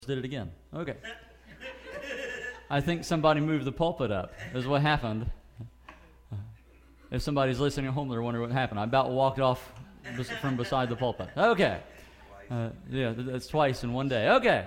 Did it again. Okay. I think somebody moved the pulpit up, is what happened. If somebody's listening at home, they're wondering what happened. I about walked off from beside the pulpit. Okay. Yeah, that's twice in one day. Okay.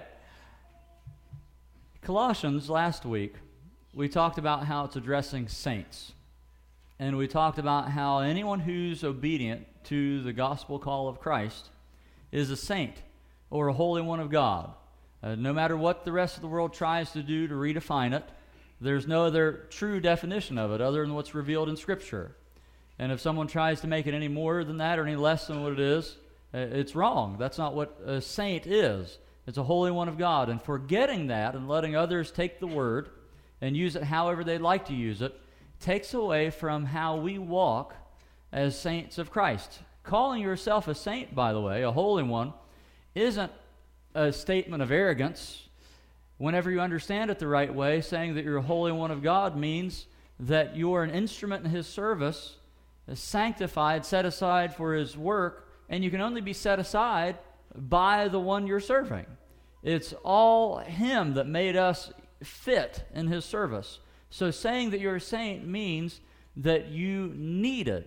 Colossians, last week, we talked about how it's addressing saints. And we talked about how anyone who's obedient to the gospel call of Christ is a saint or a holy one of God. No matter what the rest of the world tries to do to redefine it, there's no other true definition of it other than what's revealed in Scripture. And if someone tries to make it any more than that or any less than what it is, it's wrong. That's not what a saint is. It's a holy one of God. And forgetting that and letting others take the word and use it however they'd like to use it takes away from how we walk as saints of Christ. Calling yourself a saint, by the way, a holy one, isn't a statement of arrogance. Whenever you understand it the right way, saying that you're a holy one of God means that you're an instrument in His service, sanctified, set aside for His work, and you can only be set aside by the one you're serving. It's all Him that made us fit in His service. So saying that you're a saint means that you needed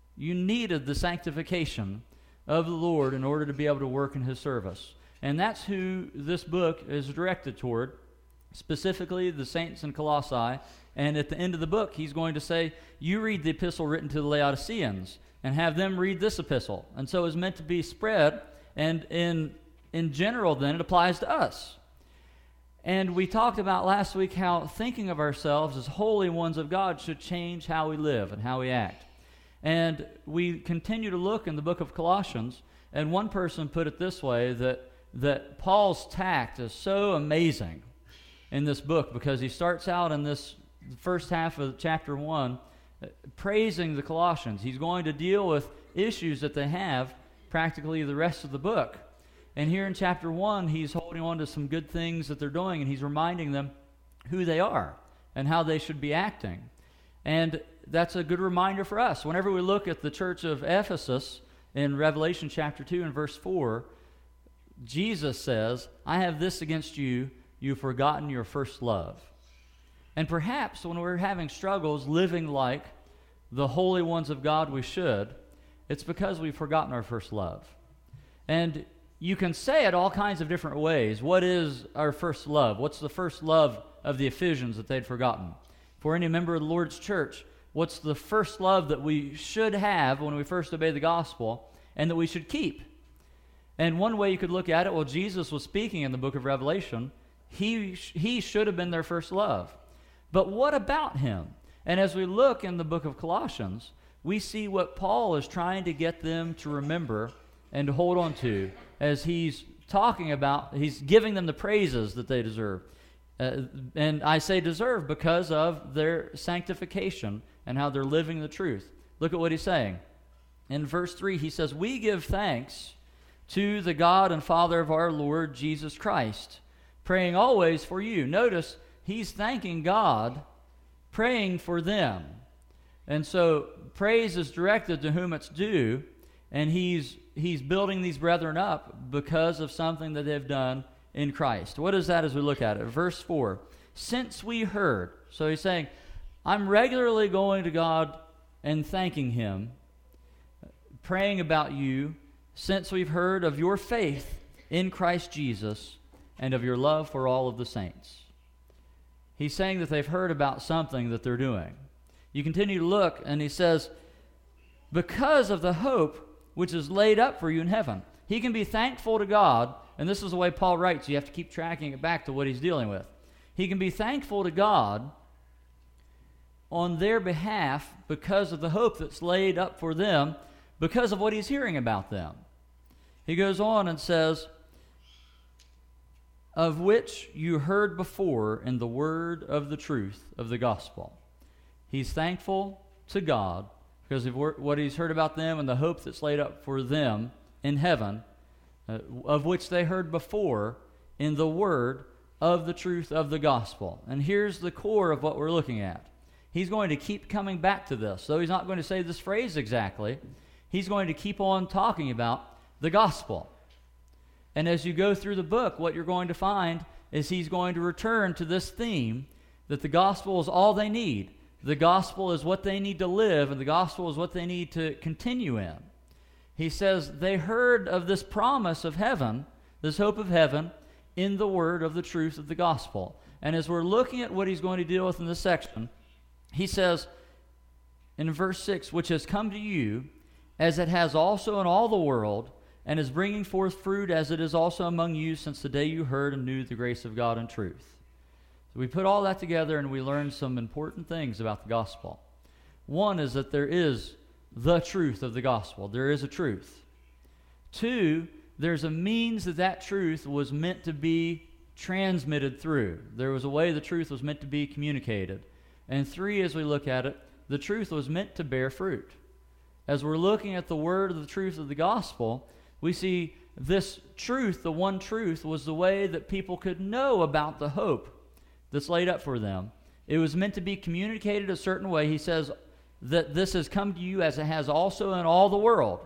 the sanctification of the Lord in order to be able to work in His service. And that's who this book is directed toward, specifically the saints in Colossae. And at the end of the book, he's going to say, you read the epistle written to the Laodiceans and have them read this epistle. And so it's meant to be spread, and in general then it applies to us. And we talked about last week how thinking of ourselves as holy ones of God should change how we live and how we act. And we continue to look in the book of Colossians, and one person put it this way, that Paul's tact is so amazing in this book, because he starts out in this first half of chapter 1 praising the Colossians. He's going to deal with issues that they have practically the rest of the book. And here in chapter 1, he's holding on to some good things that they're doing, and he's reminding them who they are and how they should be acting. And that's a good reminder for us. Whenever we look at the church of Ephesus in Revelation chapter 2 and verse 4, Jesus says, I have this against you, you've forgotten your first love. And perhaps when we're having struggles living like the holy ones of God we should, it's because we've forgotten our first love. And you can say it all kinds of different ways. What is our first love? What's the first love of the Ephesians that they'd forgotten? For any member of the Lord's church, what's the first love that we should have when we first obey the gospel and that we should keep? And one way you could look at it, well, Jesus was speaking in the book of Revelation. He should have been their first love. But what about Him? And as we look in the book of Colossians, we see what Paul is trying to get them to remember and to hold on to as he's talking about, he's giving them the praises that they deserve. And I say deserve because of their sanctification and how they're living the truth. Look at what he's saying. In verse 3, he says, we give thanks to the God and Father of our Lord Jesus Christ, praying always for you. Notice, he's thanking God, praying for them. And so praise is directed to whom it's due, and he's building these brethren up because of something that they've done in Christ. What is that as we look at it? Verse 4, since we heard. So he's saying, I'm regularly going to God and thanking Him, praying about you, since we've heard of your faith in Christ Jesus and of your love for all of the saints. He's saying that they've heard about something that they're doing. You continue to look, and he says, because of the hope which is laid up for you in heaven. He can be thankful to God, and this is the way Paul writes, you have to keep tracking it back to what he's dealing with. He can be thankful to God on their behalf because of the hope that's laid up for them, because of what he's hearing about them. He goes on and says, of which you heard before in the word of the truth of the gospel. He's thankful to God because of what he's heard about them and the hope that's laid up for them in heaven, of which they heard before in the word of the truth of the gospel. And here's the core of what we're looking at. He's going to keep coming back to this. Though he's not going to say this phrase exactly, he's going to keep on talking about the gospel. And as you go through the book, what you're going to find is he's going to return to this theme that the gospel is all they need. The gospel is what they need to live, and the gospel is what they need to continue in. He says they heard of this promise of heaven, this hope of heaven, in the word of the truth of the gospel. And as we're looking at what he's going to deal with in this section, he says in verse 6, which has come to you, as it has also in all the world, and is bringing forth fruit as it is also among you since the day you heard and knew the grace of God and truth. So we put all that together and we learned some important things about the gospel. One is that there is the truth of the gospel. There is a truth. Two, there's a means that truth was meant to be transmitted through. There was a way the truth was meant to be communicated. And three, as we look at it, the truth was meant to bear fruit. As we're looking at the word of the truth of the gospel, we see this truth, the one truth, was the way that people could know about the hope that's laid up for them. It was meant to be communicated a certain way. He says that this has come to you as it has also in all the world.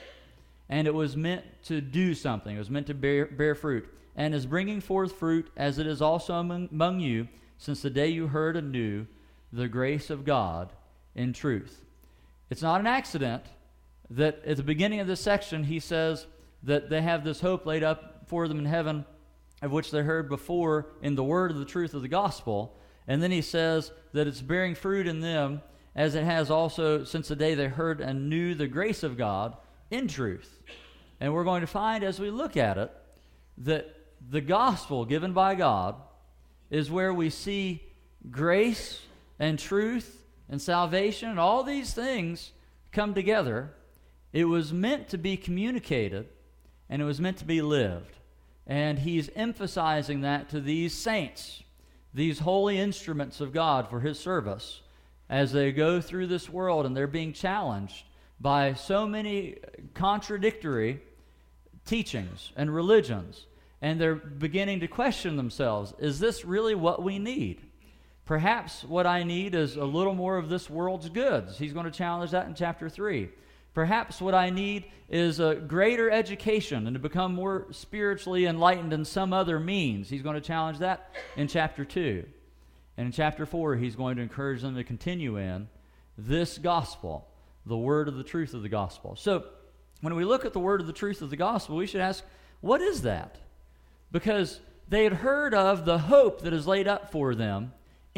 And it was meant to do something. It was meant to bear fruit. And is bringing forth fruit as it is also among you since the day you heard and knew the grace of God in truth. It's not an accident that at the beginning of this section he says that they have this hope laid up for them in heaven, of which they heard before in the word of the truth of the gospel. And then he says that it's bearing fruit in them as it has also since the day they heard and knew the grace of God in truth. And we're going to find as we look at it that the gospel given by God is where we see grace and truth and salvation and all these things come together. It was meant to be communicated and it was meant to be lived. And he's emphasizing that to these saints, these holy instruments of God for his service, as they go through this world and they're being challenged by so many contradictory teachings and religions. And they're beginning to question themselves, is this really what we need? Perhaps what I need is a little more of this world's goods. He's going to challenge that in chapter 3. Perhaps what I need is a greater education and to become more spiritually enlightened in some other means. He's going to challenge that in chapter 2. And in chapter 4, he's going to encourage them to continue in this gospel, the word of the truth of the gospel. So when we look at the word of the truth of the gospel, we should ask, what is that? Because they had heard of the hope that is laid up for them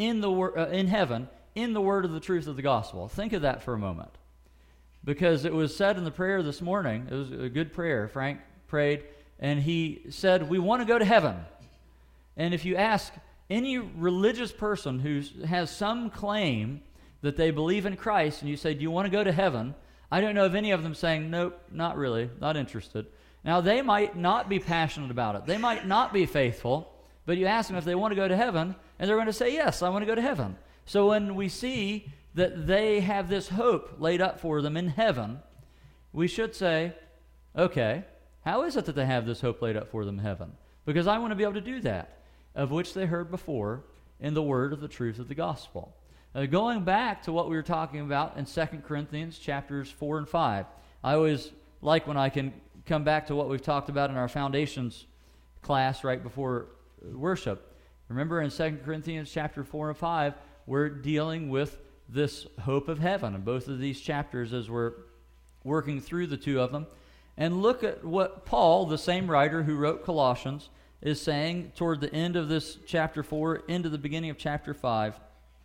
in heaven, in the word of the truth of the gospel. Think of that for a moment. Because it was said in the prayer this morning, it was a good prayer, Frank prayed, and he said, we want to go to heaven. And if you ask any religious person who has some claim that they believe in Christ, and you say, do you want to go to heaven? I don't know of any of them saying, nope, not really, not interested. Now, they might not be passionate about it. They might not be faithful, but you ask them if they want to go to heaven, and they're going to say, yes, I want to go to heaven. So when we see that they have this hope laid up for them in heaven, we should say, okay, how is it that they have this hope laid up for them in heaven? Because I want to be able to do that, of which they heard before in the word of the truth of the gospel. Going back to what we were talking about in 2 Corinthians chapters 4 and 5, I always like when I can come back to what we've talked about in our foundations class right before worship. Remember in 2 Corinthians chapter 4 and 5, we're dealing with this hope of heaven in both of these chapters as we're working through the two of them. And look at what Paul, the same writer who wrote Colossians, is saying toward the end of this chapter 4 into the beginning of chapter 5.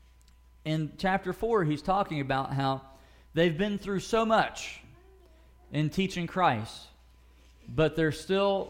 In chapter 4, he's talking about how they've been through so much in teaching Christ, but they're still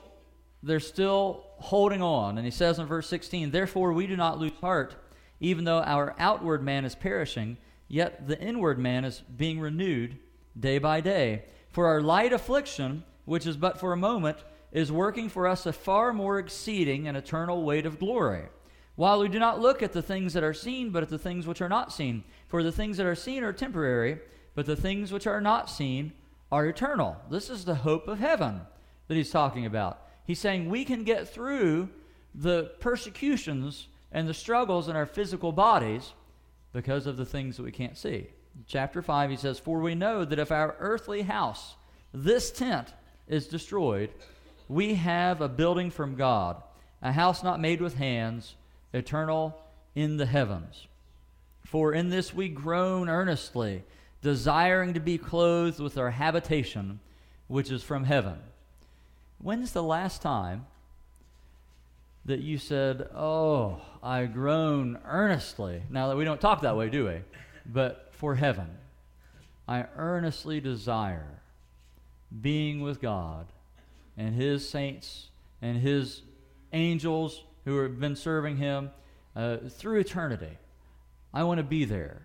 holding on. And he says in verse 16, therefore we do not lose heart, even though our outward man is perishing, yet the inward man is being renewed day by day. For our light affliction, which is but for a moment, is working for us a far more exceeding and eternal weight of glory. While we do not look at the things that are seen, but at the things which are not seen. For the things that are seen are temporary, but the things which are not seen are eternal. This is the hope of heaven that he's talking about. He's saying we can get through the persecutions and the struggles in our physical bodies because of the things that we can't see. In chapter 5, he says, for we know that if our earthly house, this tent, is destroyed, we have a building from God, a house not made with hands, eternal in the heavens. For in this we groan earnestly, desiring to be clothed with our habitation, which is from heaven. When's the last time that you said, oh, I groan earnestly? Now, we don't talk that way, do we? But for heaven, I earnestly desire being with God and His saints and His angels who have been serving Him through eternity. I want to be there.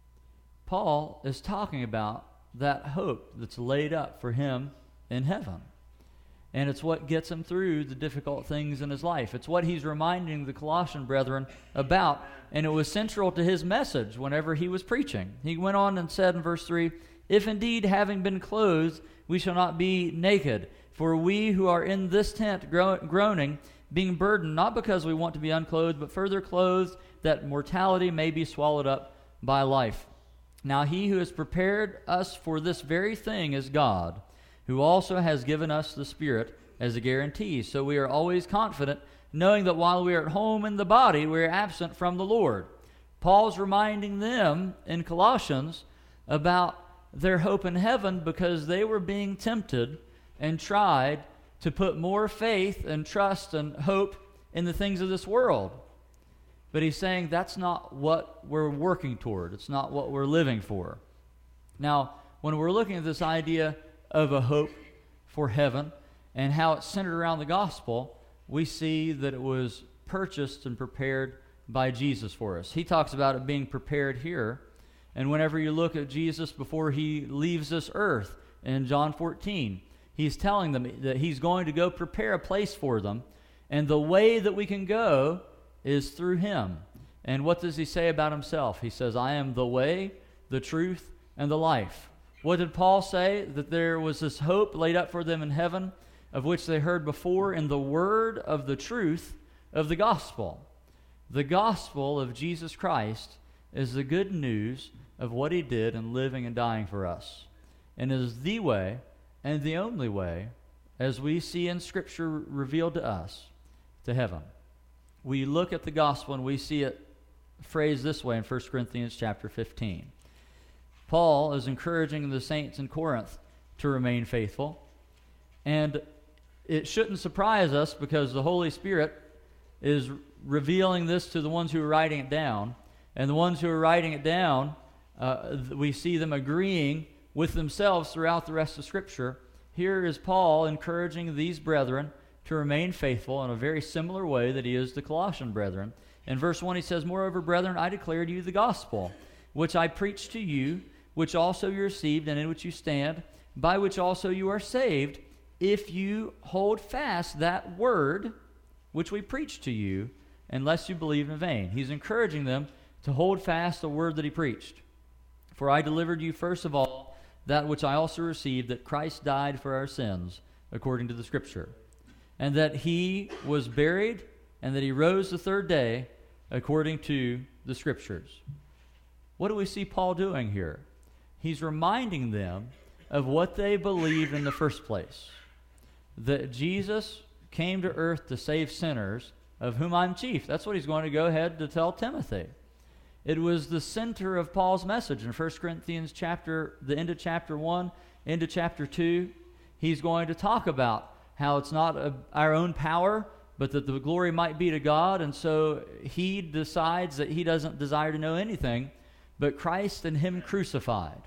Paul is talking about that hope that's laid up for him in heaven. And it's what gets him through the difficult things in his life. It's what he's reminding the Colossian brethren about. And it was central to his message whenever he was preaching. He went on and said in verse 3, if indeed having been clothed, we shall not be naked. For we who are in this tent groaning, being burdened, not because we want to be unclothed, but further clothed, that mortality may be swallowed up by life. Now he who has prepared us for this very thing is God, who also has given us the Spirit as a guarantee. So we are always confident, knowing that while we are at home in the body, we are absent from the Lord. Paul's reminding them in Colossians about their hope in heaven because they were being tempted and tried to put more faith and trust and hope in the things of this world. But he's saying that's not what we're working toward. It's not what we're living for. Now, when we're looking at this idea of a hope for heaven and how it's centered around the gospel, we see that it was purchased and prepared by Jesus for us. He talks about it being prepared here. And whenever you look at Jesus before he leaves this earth in John 14, he's telling them that he's going to go prepare a place for them. And the way that we can go is through him. And what does he say about himself? He says, I am the way, the truth, and the life. What did Paul say? That there was this hope laid up for them in heaven, of which they heard before in the word of the truth of the gospel. The gospel of Jesus Christ is the good news of what he did in living and dying for us. And is the way and the only way, as we see in Scripture revealed to us, to heaven. We look at the gospel and we see it phrased this way in 1 Corinthians chapter 15. Paul is encouraging the saints in Corinth to remain faithful. And it shouldn't surprise us because the Holy Spirit is revealing this to the ones who are writing it down. And the ones who are writing it down, we see them agreeing with themselves throughout the rest of Scripture. Here is Paul encouraging these brethren to remain faithful in a very similar way that he is the Colossian brethren. In verse 1 he says, Moreover, brethren, I declare to you the gospel, which I preached to you, which also you received, and in which you stand, by which also you are saved, if you hold fast that word which we preached to you, unless you believe in vain. He's encouraging them to hold fast the word that he preached. For I delivered you first of all that which I also received, that Christ died for our sins, according to the Scripture, and that he was buried, and that he rose the third day, according to the Scriptures. What do we see Paul doing here? He's reminding them of what they believed in the first place, that Jesus came to earth to save sinners, of whom I'm chief. That's what he's going to go ahead to tell Timothy. It was the center of Paul's message in 1 Corinthians the end of chapter 1, into chapter 2. He's going to talk about how it's not our own power, but that the glory might be to God. And so he decides that he doesn't desire to know anything but Christ and him crucified.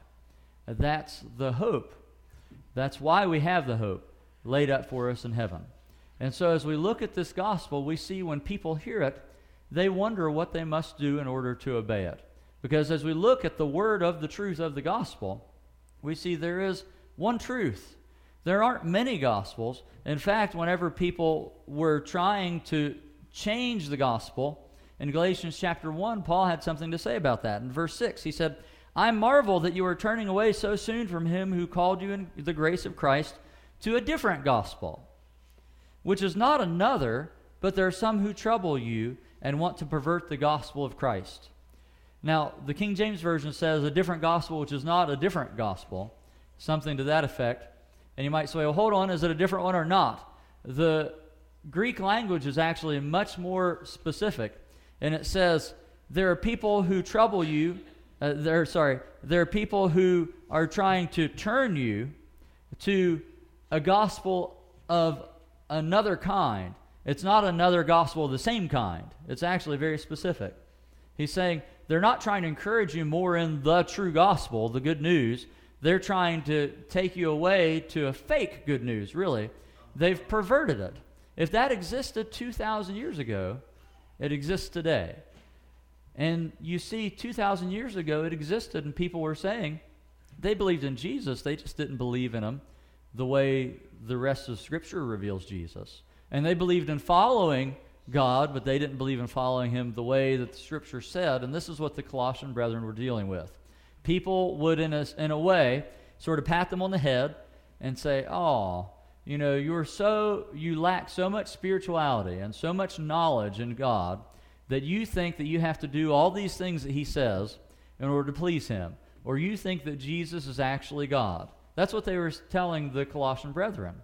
That's the hope. That's why we have the hope laid up for us in heaven. And so as we look at this gospel, we see when people hear it, they wonder what they must do in order to obey it. Because as we look at the word of the truth of the gospel, we see there is one truth. There aren't many gospels. In fact, whenever people were trying to change the gospel, in Galatians chapter 1, Paul had something to say about that. In verse 6, he said, I marvel that you are turning away so soon from him who called you in the grace of Christ to a different gospel, which is not another, but there are some who trouble you and want to pervert the gospel of Christ. Now, the King James Version says a different gospel, which is not a different gospel, something to that effect. And you might say, well, hold on, is it a different one or not? the Greek language is actually much more specific. And it says, there are people who trouble you, there are people who are trying to turn you to a gospel of another kind. It's not another gospel of the same kind. It's actually very specific. He's saying they're not trying to encourage you more in the true gospel, the good news. They're trying to take you away to a fake good news, really. They've perverted it. If that existed 2,000 years ago, it exists today. And you see, 2,000 years ago, it existed, and people were saying they believed in Jesus. They just didn't believe in him the way the rest of Scripture reveals Jesus. And they believed in following God, but they didn't believe in following him the way that the Scripture said. And this is what the Colossian brethren were dealing with. People would, in a way, sort of pat them on the head and say, oh, you know, you lack so much spirituality and so much knowledge in God that you think that you have to do all these things that he says in order to please him. Or you think that Jesus is actually God. That's what they were telling the Colossian brethren.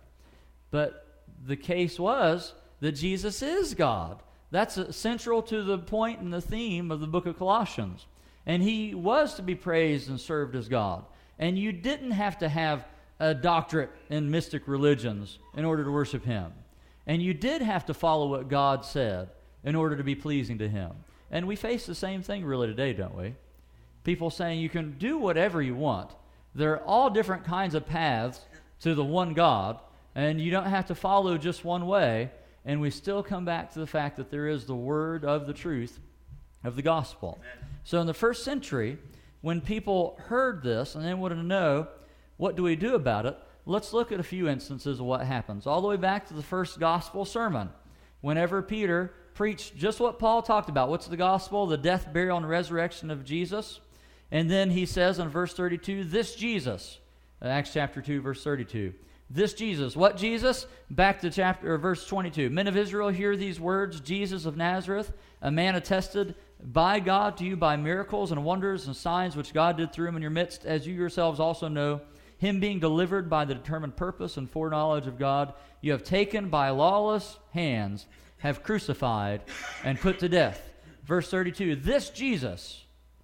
But the case was that Jesus is God. That's central to the point and the theme of the book of Colossians. And he was to be praised and served as God. And you didn't have to have a doctorate in mystic religions in order to worship him. And you did have to follow what God said in order to be pleasing to him. And we face the same thing really today, don't we? People saying you can do whatever you want. There are all different kinds of paths to the one God, and you don't have to follow just one way. And we still come back to the fact that there is the word of the truth of the gospel. Amen. So in the first century, when people heard this and they wanted to know, what do we do about it? Let's look at a few instances of what happens. All the way back to the first gospel sermon. Whenever Peter preached just what Paul talked about. What's the gospel? The death, burial, and resurrection of Jesus. And then he says in verse 32, this Jesus, Acts chapter 2, verse 32. This Jesus. What Jesus? Back to verse 22. Men of Israel, hear these words. Jesus of Nazareth, a man attested by God to you by miracles and wonders and signs which God did through him in your midst, as you yourselves also know, him being delivered by the determined purpose and foreknowledge of God, you have taken by lawless hands, have crucified and put to death. Verse 32, this Jesus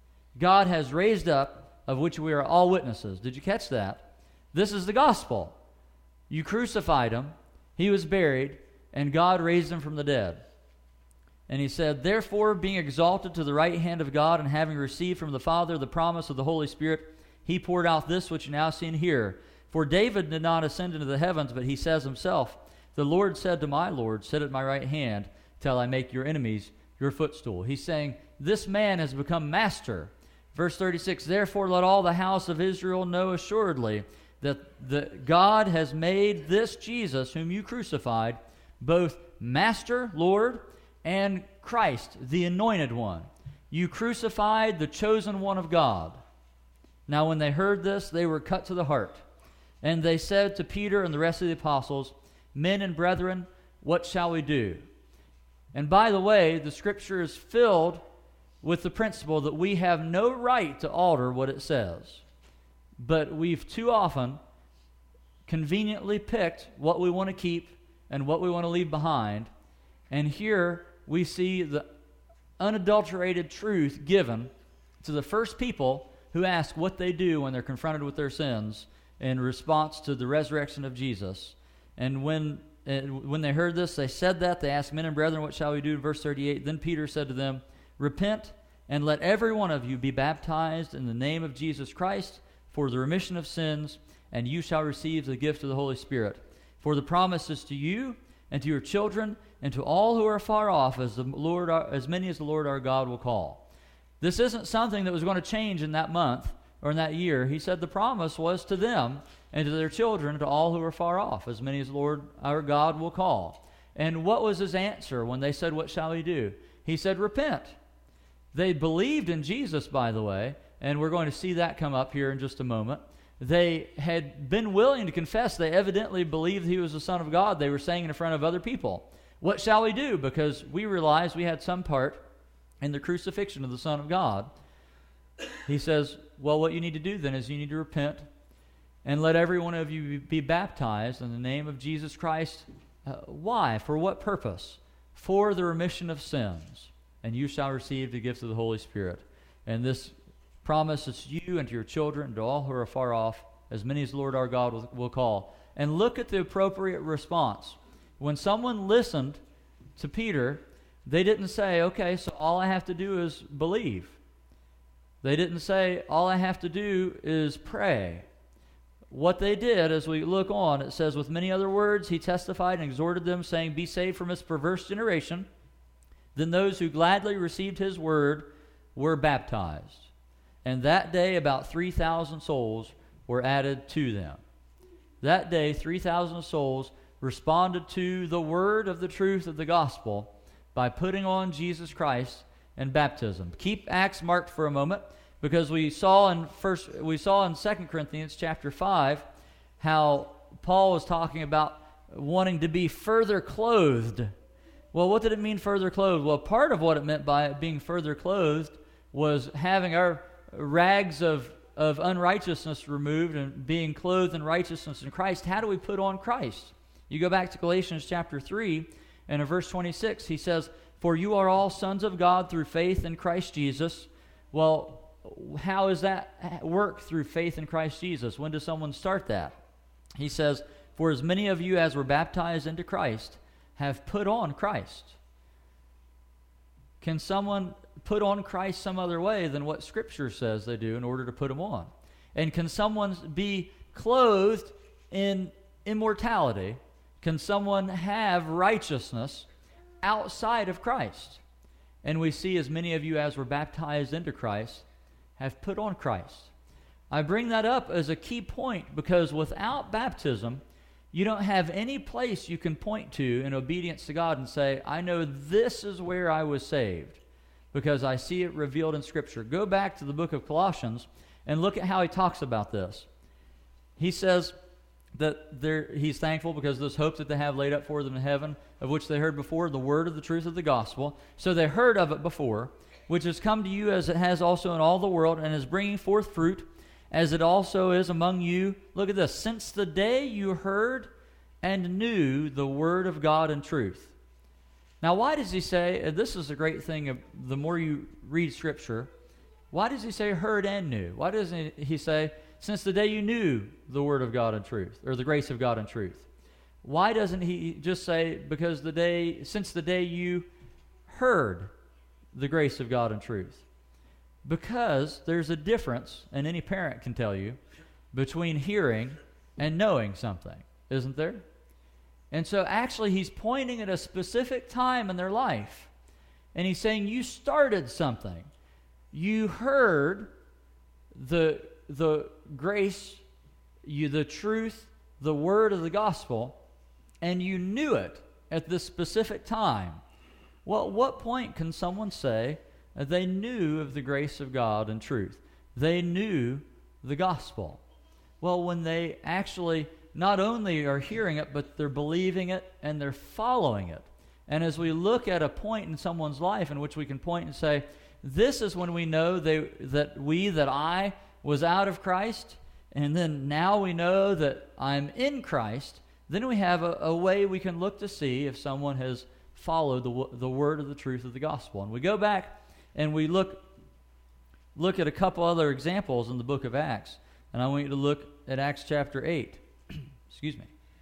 God has raised up, of which we are all witnesses. Did you catch that? This is the gospel. You crucified him, he was buried, and God raised him from the dead. And he said, therefore, being exalted to the right hand of God, and having received from the Father the promise of the Holy Spirit, he poured out this which you now see and hear. For David did not ascend into the heavens, but he says himself, the Lord said to my Lord, sit at my right hand till I make your enemies your footstool. He's saying, this man has become master. Verse 36, therefore let all the house of Israel know assuredly that God has made this Jesus, whom you crucified, both Master, Lord, and Christ, the anointed one. You crucified the chosen one of God. Now when they heard this, they were cut to the heart. And they said to Peter and the rest of the apostles, men and brethren, what shall we do? And by the way, the Scripture is filled with the principle that we have no right to alter what it says. But we've too often conveniently picked what we want to keep and what we want to leave behind. And here we see the unadulterated truth given to the first people who ask what they do when they're confronted with their sins in response to the resurrection of Jesus. And when they heard this, they said that. They asked, men and brethren, what shall we do? Verse 38, then Peter said to them, repent and let every one of you be baptized in the name of Jesus Christ for the remission of sins, and you shall receive the gift of the Holy Spirit. For the promise is to you and to your children and to all who are far off, as many as the Lord our God will call. This isn't something that was going to change in that month or in that year. He said the promise was to them and to their children, and to all who are far off, as many as the Lord our God will call. And what was his answer when they said, what shall we do? He said, repent. They believed in Jesus, by the way, and we're going to see that come up here in just a moment. They had been willing to confess. They evidently believed he was the Son of God. They were saying it in front of other people. What shall we do? Because we realized we had some part in the crucifixion of the Son of God. He says, well, what you need to do then is you need to repent and let every one of you be baptized in the name of Jesus Christ Why? For what purpose? For the remission of sins. And you shall receive the gift of the Holy Spirit. And this promise is to you and to your children, and to all who are far off, as many as the Lord our God will call. And look at the appropriate response. When someone listened to Peter, they didn't say, okay, so all I have to do is believe. They didn't say, all I have to do is pray. What they did, as we look on, it says, with many other words, he testified and exhorted them, saying, be saved from this perverse generation. Then those who gladly received his word were baptized. And that day about 3,000 souls were added to them. That day, 3,000 souls responded to the word of the truth of the gospel by putting on Jesus Christ and baptism. Keep Acts marked for a moment, because we saw in 2 Corinthians chapter 5 how Paul was talking about wanting to be further clothed. Well, what did it mean, further clothed? Well, part of what it meant by it being further clothed was having our rags of unrighteousness removed and being clothed in righteousness in Christ. How do we put on Christ? You go back to Galatians chapter 3, and in verse 26, he says, for you are all sons of God through faith in Christ Jesus. Well, how does that work through faith in Christ Jesus? When does someone start that? He says, for as many of you as were baptized into Christ have put on Christ. Can someone put on Christ some other way than what Scripture says they do in order to put him on? And can someone be clothed in immortality? Can someone have righteousness outside of Christ? And we see as many of you as were baptized into Christ have put on Christ. I bring that up as a key point because without baptism, you don't have any place you can point to in obedience to God and say, I know this is where I was saved because I see it revealed in Scripture. Go back to the book of Colossians and look at how he talks about this. He says that he's thankful because of this hope that they have laid up for them in heaven, of which they heard before, the word of the truth of the gospel. So they heard of it before, which has come to you as it has also in all the world, and is bringing forth fruit, as it also is among you. Look at this. Since the day you heard and knew the word of God in truth. Now, why does he say, and this is a great thing, the more you read Scripture, why does he say heard and knew? Why doesn't he say, since the day you knew the word of God in truth, or the grace of God in truth? Why doesn't he just say, since the day you heard the grace of God in truth? Because there's a difference, and any parent can tell you, between hearing and knowing something, isn't there? And so actually he's pointing at a specific time in their life, and he's saying you started something. You heard the grace, the truth, the word of the gospel, and you knew it at this specific time. Well, at what point can someone say they knew of the grace of God and truth? They knew the gospel. Well, when they actually not only are hearing it, but they're believing it and they're following it. And as we look at a point in someone's life in which we can point and say, this is when we know that I was out of Christ, and then now we know that I'm in Christ, then we have a way we can look to see if someone has followed the word of the truth of the gospel. And we go back and we look at a couple other examples in the book of Acts. And I want you to look at Acts chapter 8. Excuse me.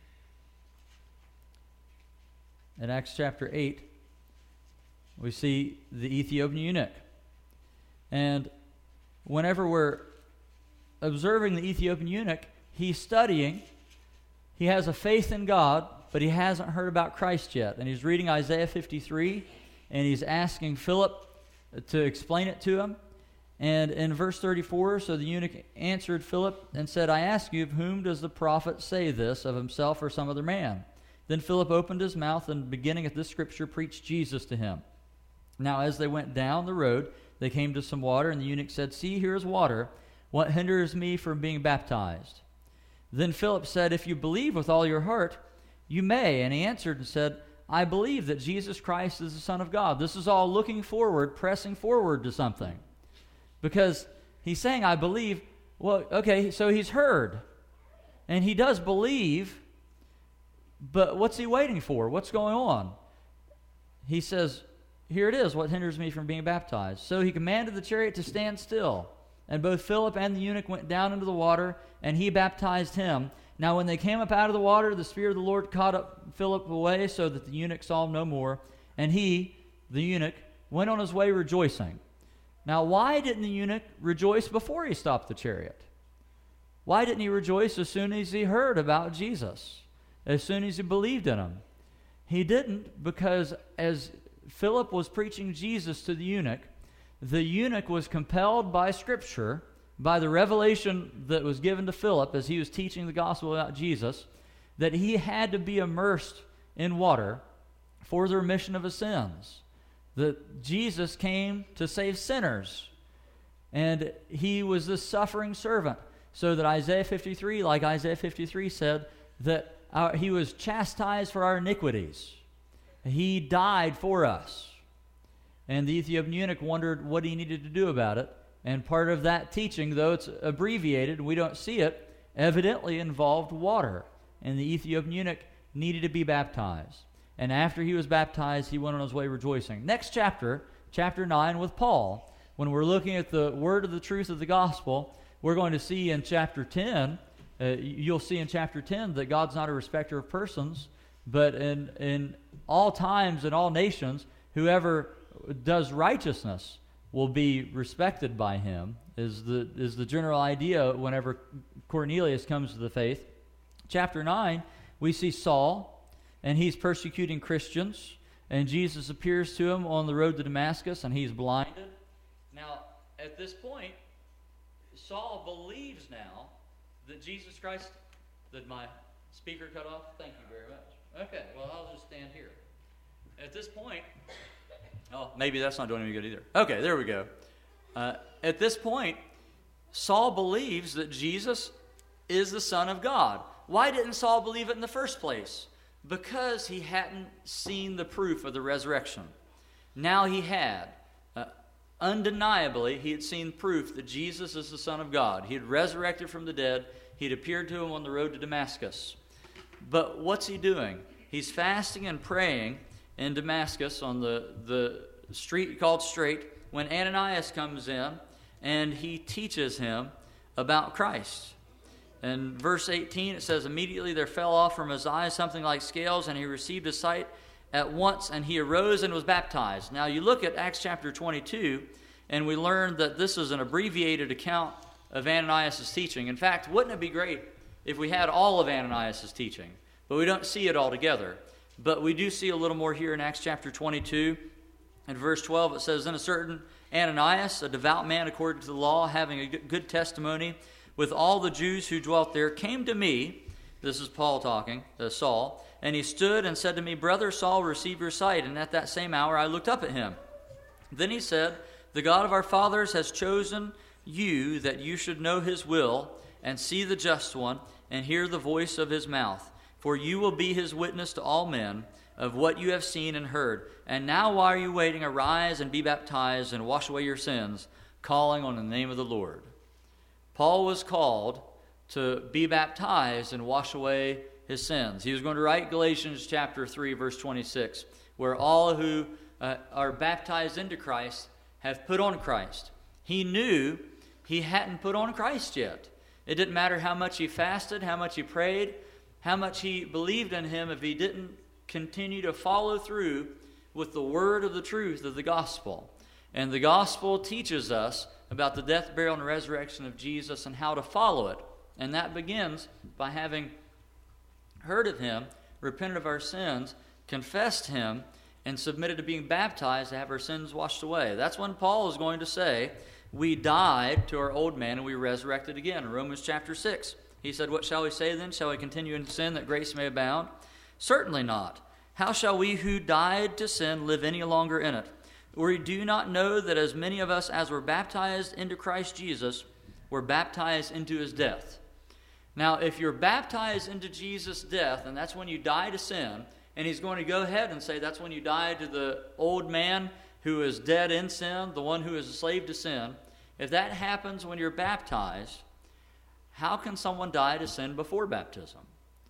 In Acts chapter 8, we see the Ethiopian eunuch. And whenever we're observing the Ethiopian eunuch, he's studying. He has a faith in God, but he hasn't heard about Christ yet. And he's reading Isaiah 53, and he's asking Philip to explain it to him. And in verse 34, so the eunuch answered Philip and said, I ask you, of whom does the prophet say this, of himself or some other man? Then Philip opened his mouth and, beginning at this scripture, preached Jesus to him. Now as they went down the road, they came to some water, and the eunuch said, see, here is water. What hinders me from being baptized? Then Philip said, if you believe with all your heart, you may. And he answered and said, I believe that Jesus Christ is the Son of God. This is all looking forward, pressing forward to something. Because he's saying, I believe. Well, okay, so he's heard. And he does believe, But what's he waiting for? What's going on? He says, here it is, what hinders me from being baptized. So he commanded the chariot to stand still. And both Philip and the eunuch went down into the water, and he baptized him. Now when they came up out of the water, the Spirit of the Lord caught up Philip away, so that the eunuch saw him no more. And he, the eunuch, went on his way rejoicing. Now why didn't the eunuch rejoice before he stopped the chariot? Why didn't he rejoice as soon as he heard about Jesus? As soon as he believed in him? He didn't, because as Philip was preaching Jesus to the eunuch was compelled by Scripture, by the revelation that was given to Philip as he was teaching the gospel about Jesus, that he had to be immersed in water for the remission of his sins. That Jesus came to save sinners, and he was the suffering servant. So that Isaiah 53 said, that he was chastised for our iniquities. He died for us. And the Ethiopian eunuch wondered what he needed to do about it. And part of that teaching, though it's abbreviated, we don't see it, evidently involved water. And the Ethiopian eunuch needed to be baptized. And after he was baptized, he went on his way rejoicing. Next chapter, chapter 9 with Paul. When we're looking at the word of the truth of the gospel, we're going to see in chapter 10, you'll see in chapter 10 that God's not a respecter of persons, but in all times and all nations, whoever does righteousness will be respected by him, is the general idea whenever Cornelius comes to the faith. Chapter 9, we see Saul, and he's persecuting Christians, and Jesus appears to him on the road to Damascus, and he's blinded. Now, at this point, Saul believes now that Jesus Christ... Did my speaker cut off? Thank you very much. Okay, well, I'll just stand here. At this point... Oh, maybe that's not doing any good either. Okay, there we go. At this point, Saul believes that Jesus is the Son of God. Why didn't Saul believe it in the first place? Because he hadn't seen the proof of the resurrection. Now he had. Undeniably, he had seen proof that Jesus is the Son of God. He had resurrected from the dead. He had appeared to him on the road to Damascus. But what's he doing? He's fasting and praying in Damascus on the street called Straight when Ananias comes in and he teaches him about Christ. In verse 18 it says, immediately there fell off from his eyes something like scales, and he received his sight at once, and he arose and was baptized. Now you look at Acts chapter 22, and we learn that this is an abbreviated account of Ananias' teaching. In fact, wouldn't it be great if we had all of Ananias' teaching? But we don't see it all together. But we do see a little more here in Acts chapter 22. In verse 12 it says, then a certain Ananias, a devout man according to the law, having a good testimony with all the Jews who dwelt there, came to me, this is Paul talking, Saul, and he stood and said to me, brother Saul, receive your sight. And at that same hour I looked up at him. Then he said, the God of our fathers has chosen you that you should know his will and see the just one and hear the voice of his mouth. For you will be his witness to all men of what you have seen and heard. And now why are you waiting? Arise and be baptized and wash away your sins, calling on the name of the Lord. Paul was called to be baptized and wash away his sins. He was going to write Galatians chapter 3, verse 26, where all who are baptized into Christ have put on Christ. He knew he hadn't put on Christ yet. It didn't matter how much he fasted, how much he prayed, how much he believed in him, if he didn't continue to follow through with the word of the truth of the gospel. And the gospel teaches us about the death, burial, and resurrection of Jesus and how to follow it. And that begins by having heard of him, repented of our sins, confessed him, and submitted to being baptized to have our sins washed away. That's when Paul is going to say, we died to our old man and we resurrected again. In Romans chapter 6, he said, what shall we say then? Shall we continue in sin that grace may abound? Certainly not. How shall we who died to sin live any longer in it? Or do not know that as many of us as were baptized into Christ Jesus were baptized into his death? Now, if you're baptized into Jesus' death, and that's when you die to sin, and he's going to go ahead and say that's when you die to the old man who is dead in sin, the one who is a slave to sin. If that happens when you're baptized, how can someone die to sin before baptism?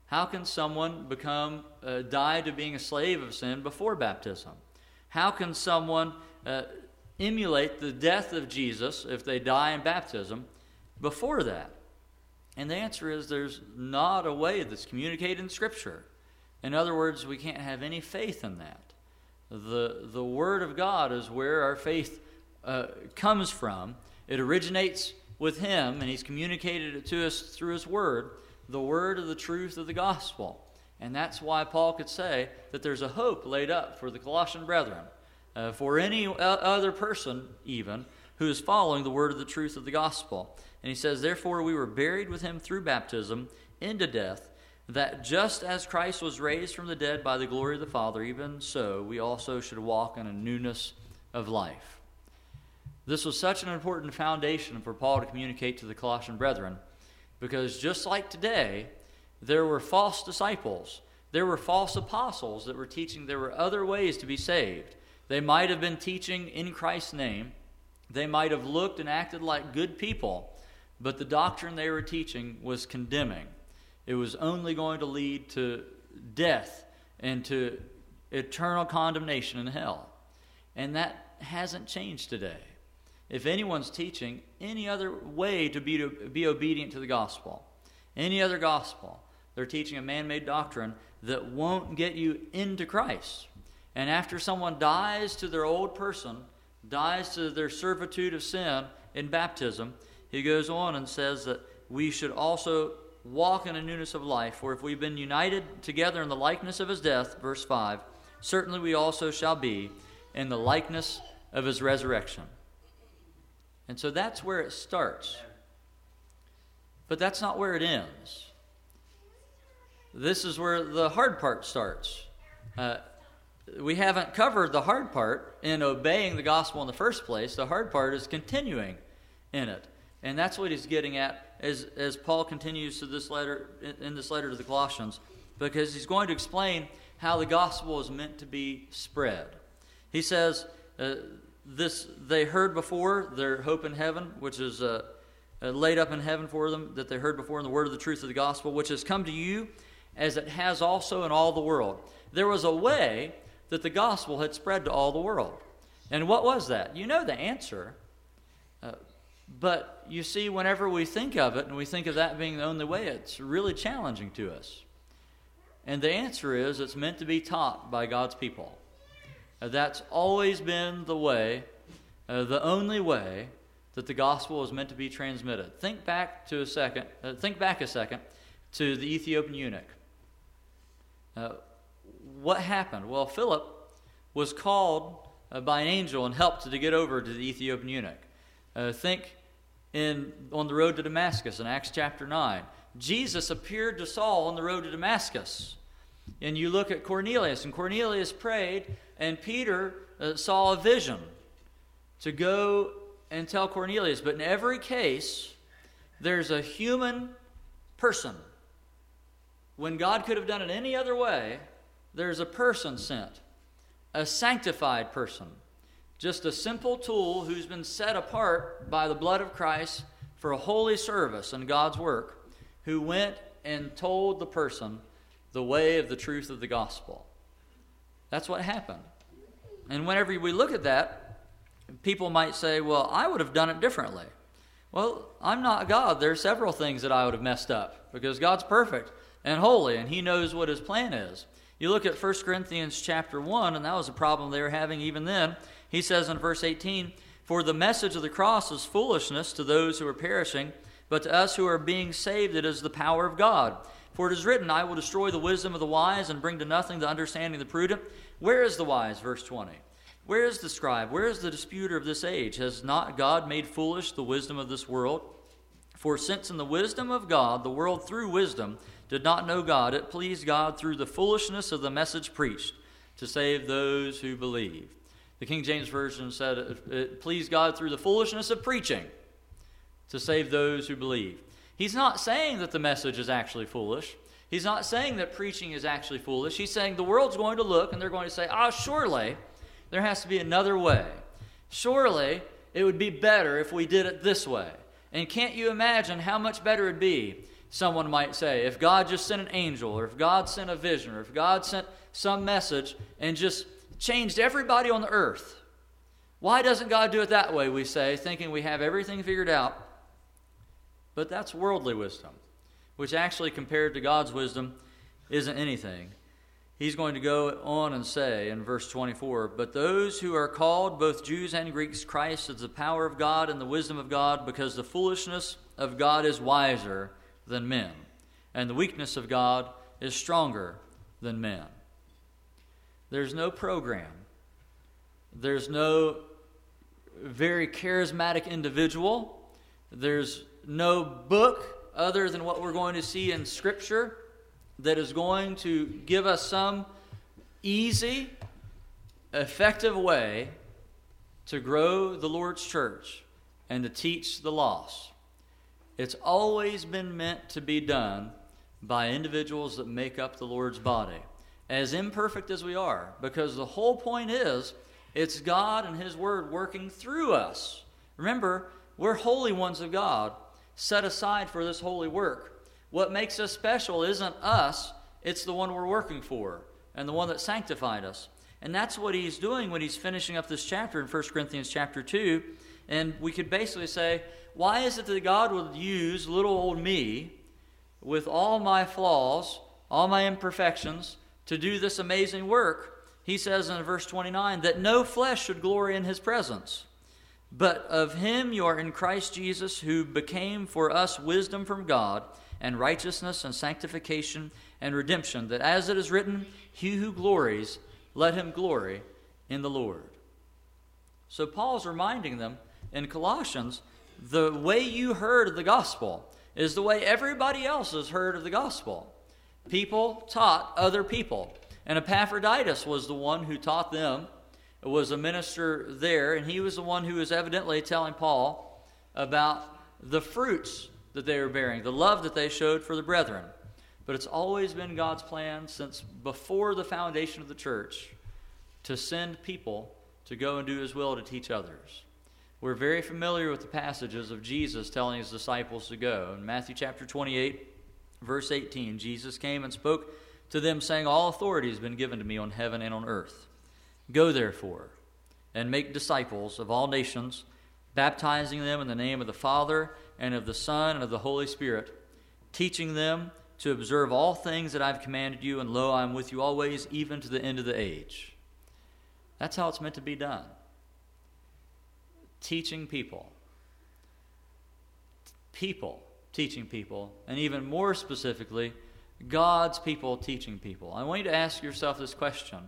How can someone die to being a slave of sin before baptism? How can someone emulate the death of Jesus if they die in baptism before that? And the answer is there's not a way that's communicated in Scripture. In other words, we can't have any faith in that. The Word of God is where our faith comes from. It originates with Him, and He's communicated it to us through His Word, the Word of the truth of the gospel. And that's why Paul could say that there's a hope laid up for the Colossian brethren, for any other person even, who is following the word of the truth of the gospel. And he says, therefore we were buried with him through baptism into death, that just as Christ was raised from the dead by the glory of the Father, even so we also should walk in a newness of life. This was such an important foundation for Paul to communicate to the Colossian brethren, because just like today, there were false disciples, there were false apostles that were teaching there were other ways to be saved. They might have been teaching in Christ's name. They might have looked and acted like good people, but the doctrine they were teaching was condemning. It was only going to lead to death and to eternal condemnation in hell. And that hasn't changed today. If anyone's teaching any other way to be obedient to the gospel, any other gospel, they're teaching a man-made doctrine that won't get you into Christ. And after someone dies to their old person, dies to their servitude of sin in baptism, he goes on and says that we should also walk in a newness of life. For if we've been united together in the likeness of his death, verse 5, certainly we also shall be in the likeness of his resurrection. And so that's where it starts. But that's not where it ends. This is where the hard part starts. We haven't covered the hard part in obeying the gospel in the first place. The hard part is continuing in it. And that's what he's getting at as Paul continues to this letter, in this letter to the Colossians, because he's going to explain how the gospel is meant to be spread. He says, this they heard before, their hope in heaven, which is laid up in heaven for them, that they heard before in the word of the truth of the gospel, which has come to you as it has also in all the world. There was a way that the gospel had spread to all the world. And what was that? You know the answer. But you see, whenever we think of it and we think of that being the only way, it's really challenging to us. And the answer is it's meant to be taught by God's people. That's always been the way, the only way that the gospel is meant to be transmitted. Think back a second to the Ethiopian eunuch. What happened? Well, Philip was called by an angel and helped to get over to the Ethiopian eunuch. Think on the road to Damascus in Acts chapter 9. Jesus appeared to Saul on the road to Damascus. And you look at Cornelius, and Cornelius prayed, and Peter saw a vision to go and tell Cornelius. But in every case, there's a human person. When God could have done it any other way, there's a person sent, a sanctified person, just a simple tool who's been set apart by the blood of Christ for a holy service in God's work, who went and told the person the way of the truth of the gospel. That's what happened. And whenever we look at that, people might say, well, I would have done it differently. Well, I'm not God. There are several things that I would have messed up, because God's perfect and holy, and he knows what his plan is. You look at 1 Corinthians chapter 1, and that was a problem they were having even then. He says in verse 18, for the message of the cross is foolishness to those who are perishing, but to us who are being saved it is the power of God. For it is written, I will destroy the wisdom of the wise and bring to nothing the understanding of the prudent. Where is the wise? Verse 20. Where is the scribe? Where is the disputer of this age? Has not God made foolish the wisdom of this world? For since in the wisdom of God, the world through wisdom did not know God, it pleased God through the foolishness of the message preached to save those who believe. The King James Version said it pleased God through the foolishness of preaching to save those who believe. He's not saying that the message is actually foolish. He's not saying that preaching is actually foolish. He's saying the world's going to look and they're going to say, surely there has to be another way. Surely it would be better if we did it this way. And can't you imagine how much better it would be? someone might say, if God just sent an angel, or if God sent a vision, or if God sent some message and just changed everybody on the earth, why doesn't God do it that way, we say, thinking we have everything figured out? But that's worldly wisdom, which actually compared to God's wisdom isn't anything. He's going to go on and say in verse 24, but those who are called, both Jews and Greeks, Christ is the power of God and the wisdom of God, because the foolishness of God is wiser than men, and the weakness of God is stronger than men. There's no program. There's no very charismatic individual. There's no book other than what we're going to see in Scripture that is going to give us some easy, effective way to grow the Lord's church and to teach the lost. It's always been meant to be done by individuals that make up the Lord's body, as imperfect as we are, because the whole point is it's God and His Word working through us. Remember, we're holy ones of God, set aside for this holy work. What makes us special isn't us, it's the one we're working for and the one that sanctified us. And that's what he's doing when he's finishing up this chapter in 1 Corinthians chapter 2. And we could basically say, why is it that God would use little old me with all my flaws, all my imperfections, to do this amazing work? He says in verse 29 that no flesh should glory in His presence. But of Him you are in Christ Jesus, who became for us wisdom from God, and righteousness and sanctification and redemption, that as it is written, he who glories, let him glory in the Lord. So Paul's reminding them in Colossians, the way you heard of the gospel is the way everybody else has heard of the gospel. People taught other people, and Epaphroditus was the one who taught them. It was a minister there, and he was the one who was evidently telling Paul about the fruits that they were bearing, the love that they showed for the brethren. But it's always been God's plan since before the foundation of the church to send people to go and do His will to teach others. We're very familiar with the passages of Jesus telling His disciples to go. In Matthew chapter 28, verse 18, Jesus came and spoke to them, saying, all authority has been given to me on heaven and on earth. Go therefore and make disciples of all nations, baptizing them in the name of the Father and of the Son and of the Holy Spirit, teaching them to observe all things that I've commanded you, and lo, I am with you always, even to the end of the age. That's how it's meant to be done. Teaching people. People teaching people, and even more specifically, God's people teaching people. I want you to ask yourself this question.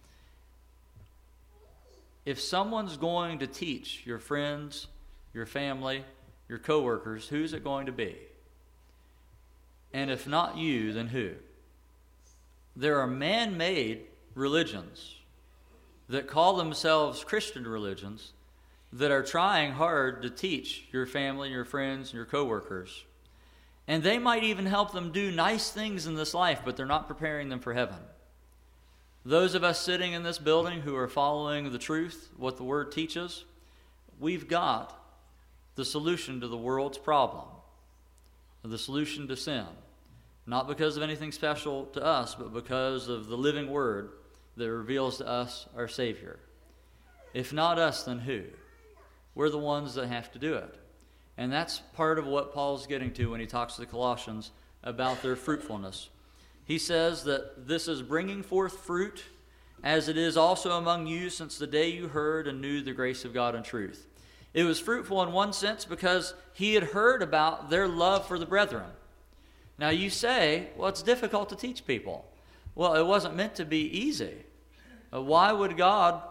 If someone's going to teach your friends, your family, your coworkers, who's it going to be? And if not you, then who? There are man-made religions that call themselves Christian religions that are trying hard to teach your family, your friends, and your coworkers. And they might even help them do nice things in this life, but they're not preparing them for heaven. Those of us sitting in this building who are following the truth, what the Word teaches, we've got the solution to the world's problem, the solution to sin. Not because of anything special to us, but because of the living Word that reveals to us our Savior. If not us, then who? We're the ones that have to do it. And that's part of what Paul's getting to when he talks to the Colossians about their fruitfulness. He says that this is bringing forth fruit, as it is also among you since the day you heard and knew the grace of God and truth. It was fruitful in one sense because he had heard about their love for the brethren. Now you say, well, it's difficult to teach people. Well, it wasn't meant to be easy. Why would God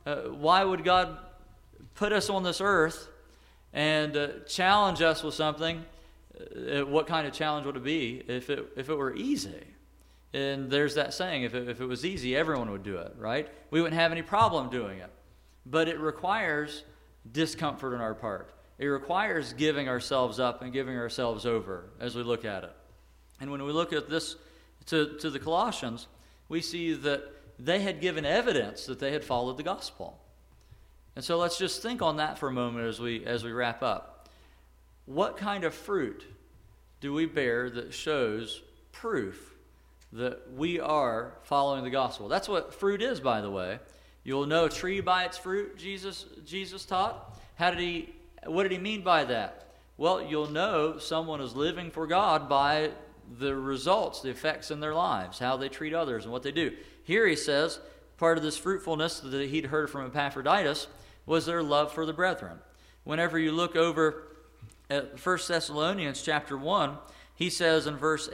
put us on this earth and challenge us with something? What kind of challenge would it be if it were easy? And there's that saying, if it was easy, everyone would do it, right? We wouldn't have any problem doing it. But it requires discomfort on our part. It requires giving ourselves up and giving ourselves over as we look at it. And when we look at this to the Colossians, we see that they had given evidence that they had followed the gospel. And so let's just think on that for a moment as we wrap up. What kind of fruit do we bear that shows proof that we are following the gospel? That's what fruit is, by the way. You'll know a tree by its fruit, Jesus taught. What did he mean by that? Well, you'll know someone is living for God by the results, the effects in their lives, how they treat others and what they do. Here he says, part of this fruitfulness that he'd heard from Epaphroditus was their love for the brethren. Whenever you look over at 1 Thessalonians chapter 1, he says in verse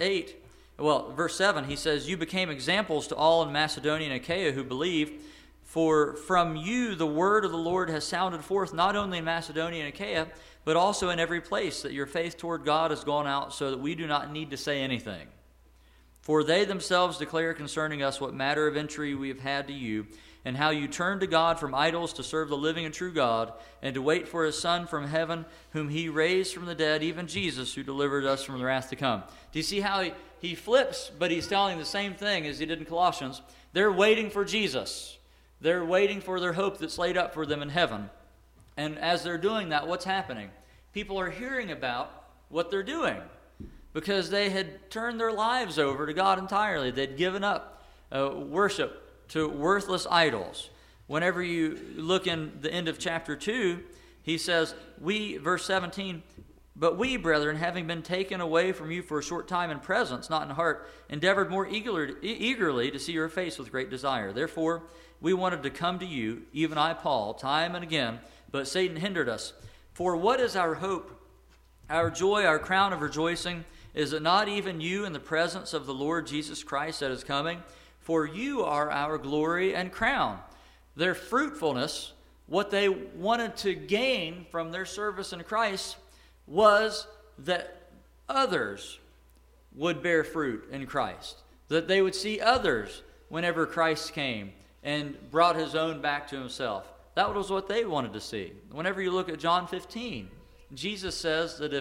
7, he says, "You became examples to all in Macedonia and Achaia who believe, for from you the word of the Lord has sounded forth not only in Macedonia and Achaia, but also in every place, that your faith toward God has gone out, so that we do not need to say anything. For they themselves declare concerning us what matter of entry we have had to you, and how you turned to God from idols to serve the living and true God, and to wait for his Son from heaven, whom he raised from the dead, even Jesus, who delivered us from the wrath to come." Do you see how he flips, but he's telling the same thing as he did in Colossians? They're waiting for Jesus. They're waiting for their hope that's laid up for them in heaven. And as they're doing that, what's happening? People are hearing about what they're doing because they had turned their lives over to God entirely. They'd given up worship to worthless idols. Whenever you look in the end of chapter 2, he says, verse 17, "But we, brethren, having been taken away from you for a short time in presence, not in heart, endeavored more eagerly to see your face with great desire. Therefore, we wanted to come to you, even I, Paul, time and again, but Satan hindered us. For what is our hope, our joy, our crown of rejoicing? Is it not even you in the presence of the Lord Jesus Christ that is coming? For you are our glory and crown." Their fruitfulness, what they wanted to gain from their service in Christ, was that others would bear fruit in Christ, that they would see others whenever Christ came and brought his own back to himself. That was what they wanted to see. Whenever you look at John 15, Jesus says that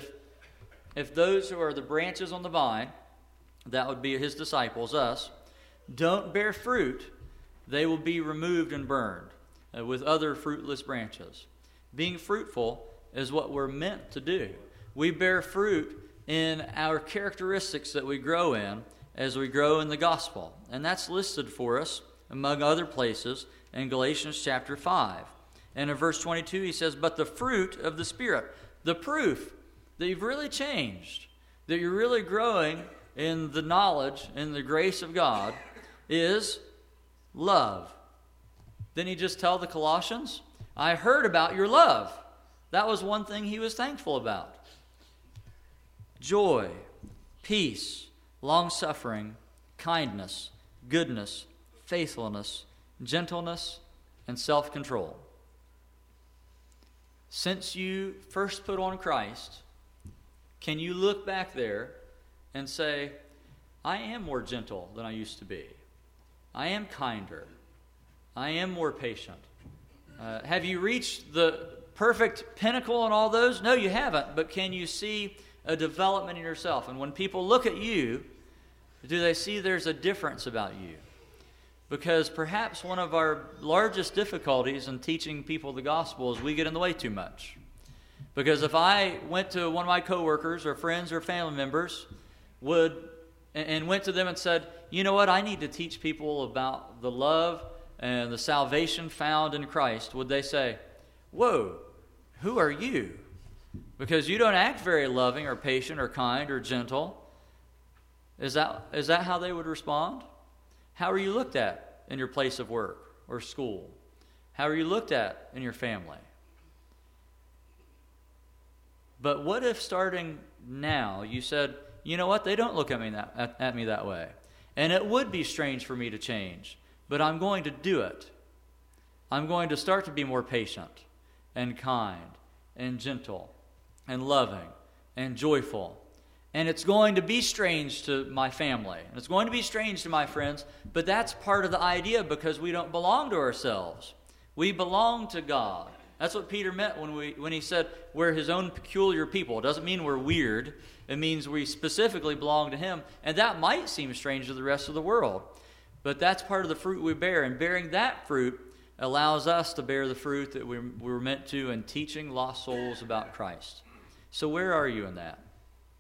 if those who are the branches on the vine, that would be his disciples, us, don't bear fruit, they will be removed and burned with other fruitless branches. Being fruitful is what we're meant to do. We bear fruit in our characteristics that we grow in as we grow in the gospel. And that's listed for us, among other places, in Galatians chapter 5. And in verse 22, he says, "But the fruit of the Spirit," the proof that you've really changed, that you're really growing in the knowledge and the grace of God, is love. Didn't he just tell the Colossians, "I heard about your love"? That was one thing he was thankful about. Joy, peace, long-suffering, kindness, goodness, faithfulness, gentleness, and self-control. Since you first put on Christ, can you look back there and say, "I am more gentle than I used to be. I am kinder. I am more patient"? Have you reached the perfect pinnacle in all those? No, you haven't. But can you see a development in yourself? And when people look at you, do they see there's a difference about you? Because perhaps one of our largest difficulties in teaching people the gospel is we get in the way too much. Because if I went to one of my coworkers or friends or family members and went to them and said, "You know what, I need to teach people about the love and the salvation found in Christ," would they say, "Whoa, who are you? Because you don't act very loving or patient or kind or gentle." Is that how they would respond? How are you looked at in your place of work or school? How are you looked at in your family? But what if starting now you said, "You know what, they don't look at me that way. And it would be strange for me to change, but I'm going to do it. I'm going to start to be more patient and kind and gentle and loving and joyful. And it's going to be strange to my family. And it's going to be strange to my friends. But that's part of the idea, because we don't belong to ourselves. We belong to God. That's what Peter meant when he said we're his own peculiar people. It doesn't mean we're weird. It means we specifically belong to him. And that might seem strange to the rest of the world. But that's part of the fruit we bear. And bearing that fruit allows us to bear the fruit that we were meant to in teaching lost souls about Christ. So where are you in that?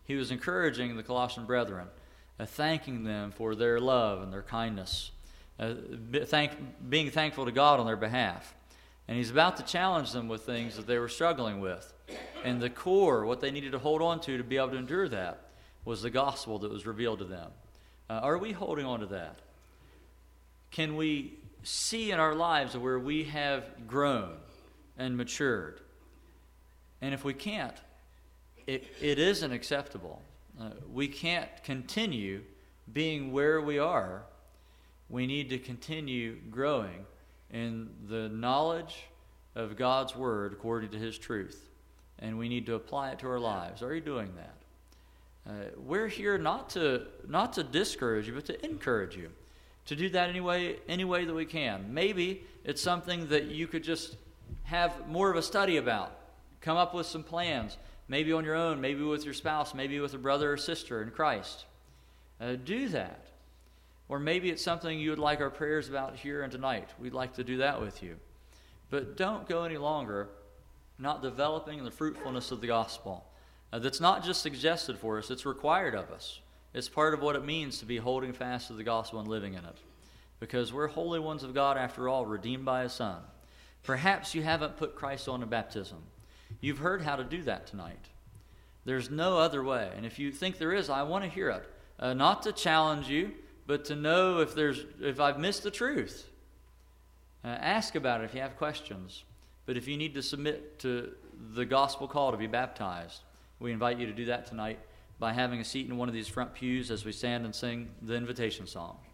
he was encouraging the Colossian brethren, thanking them for their love and their kindness, being thankful to God on their behalf. And he's about to challenge them with things that they were struggling with. And the core, what they needed to hold on to be able to endure that, was the gospel that was revealed to them. Are we holding on to that? Can we see in our lives where we have grown and matured? And if we can't, it isn't acceptable. We can't continue being where we are. We need to continue growing in the knowledge of God's Word according to His truth. And we need to apply it to our lives. Are you doing that? We're here not to discourage you, but to encourage you to do that any way that we can. Maybe it's something that you could just have more of a study about. Come up with some plans, maybe on your own, maybe with your spouse, maybe with a brother or sister in Christ. Do that. Or maybe it's something you would like our prayers about here and tonight. We'd like to do that with you. But don't go any longer not developing the fruitfulness of the gospel. That's not just suggested for us, it's required of us. It's part of what it means to be holding fast to the gospel and living in it. Because we're holy ones of God after all, redeemed by His Son. Perhaps you haven't put Christ on in baptism. You've heard how to do that tonight. There's no other way. And if you think there is, I want to hear it. Not to challenge you, but to know if I've missed the truth. Ask about it if you have questions. But if you need to submit to the gospel call to be baptized, we invite you to do that tonight by having a seat in one of these front pews as we stand and sing the invitation song.